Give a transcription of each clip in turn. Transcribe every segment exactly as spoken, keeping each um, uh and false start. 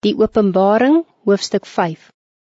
Die Openbaring, hoofstuk vyf.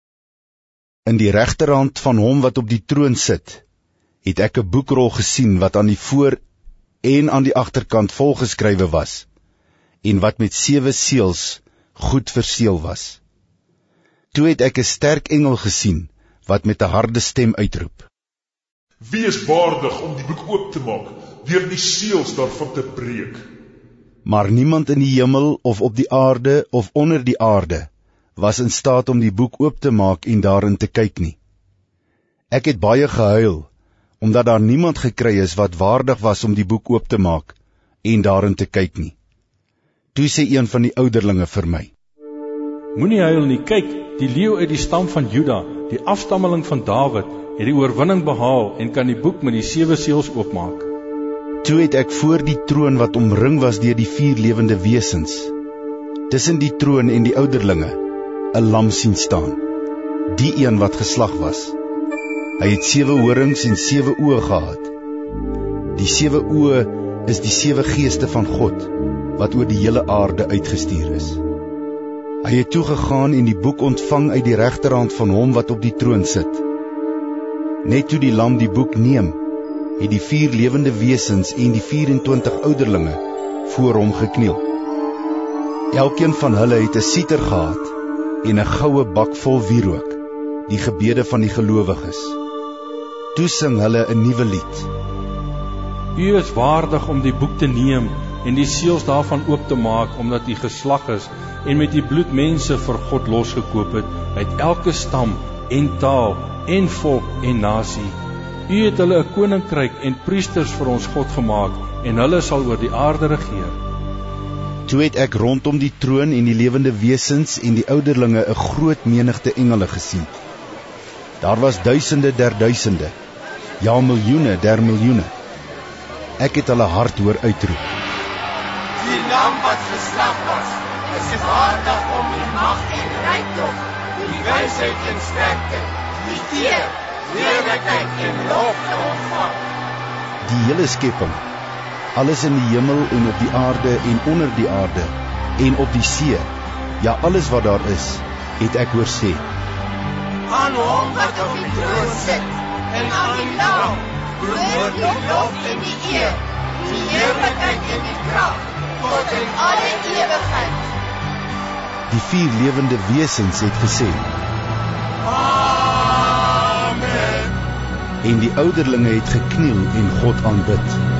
In die regterhand van hom wat op die troon sit, het ek 'n boekrol gesien wat aan die voor en aan die agterkant volgeskrywe was, en wat met sewe seels goed verseël was. Toe het ek 'n sterk engel gesien, wat met 'n harde stem uitroep: Wie is waardig om die boek oop te maak, deur die seels daarvan te breek? Maar niemand in die hemel of op die aarde of onder die aarde was in staat om die boek oop te maak en daarin te kyk nie. Ek het baie gehuil, omdat daar niemand gekry is wat waardig was om die boek oop te maak en daarin te kyk nie. Toe sê een van die ouderlinge vir my: Moenie huil nie, kyk, die leeu uit die stam van Juda, die afstammeling van Dawid, het die oorwinning behaal en kan die boek met die sewe seels oopmaak. Toe het ek voor die troon wat omring was deur die vier lewende wesens, tussen die troon en die ouderlinge, 'n lam sien staan, die een wat geslag was. Hy het sewe horings en sewe oë gehad. Die sewe oë is die sewe geeste van God, wat oor die hele aarde uitgestuur is. Hy het toegegaan en die boek ontvang uit die regterhand van hom wat op die troon sit. Net toe die lam die boek neem, het die vier lewende wesens en die vyf-en-twintig ouderlinge voor hom gekniel. Elkeen van hulle het 'n siter gehad en 'n goue bak vol wierook, die gebede van die gelowiges. Toe sing hulle 'n nuwe lied. U is waardig om die boek te neem en die seels daarvan oop te maak, omdat u geslag is en met die bloed mense vir God losgekoop het, uit elke stam en taal en volk en nasie. U het hulle 'n koninkryk en priesters vir ons God gemaak, en hulle sal oor die aarde regeer. Toe het ek rondom die troon en die lewende wesens en die ouderlinge 'n groot menigte engele gesien. Daar was duisende der duisende, ja miljoene der miljoene. Ek het hulle hard hoor uitroep: Die lam wat geslag was, is waardig om die mag en rykdom, die wysheid en sterkte, die eer, heerlikheid en lof te ontvang. Die hele skepping, alles in die hemel en op die aarde en onder die aarde en op die see, ja alles wat daar is, het ek hoor sê: Aan hom wat op die troon sit, en aan die lam, behoort die lof en die eer, die heerlikheid en die krag, tot in alle ewigheid. Die vier lewende wesens het gesê: Amen. En die ouderlinge het gekniel en God aanbid.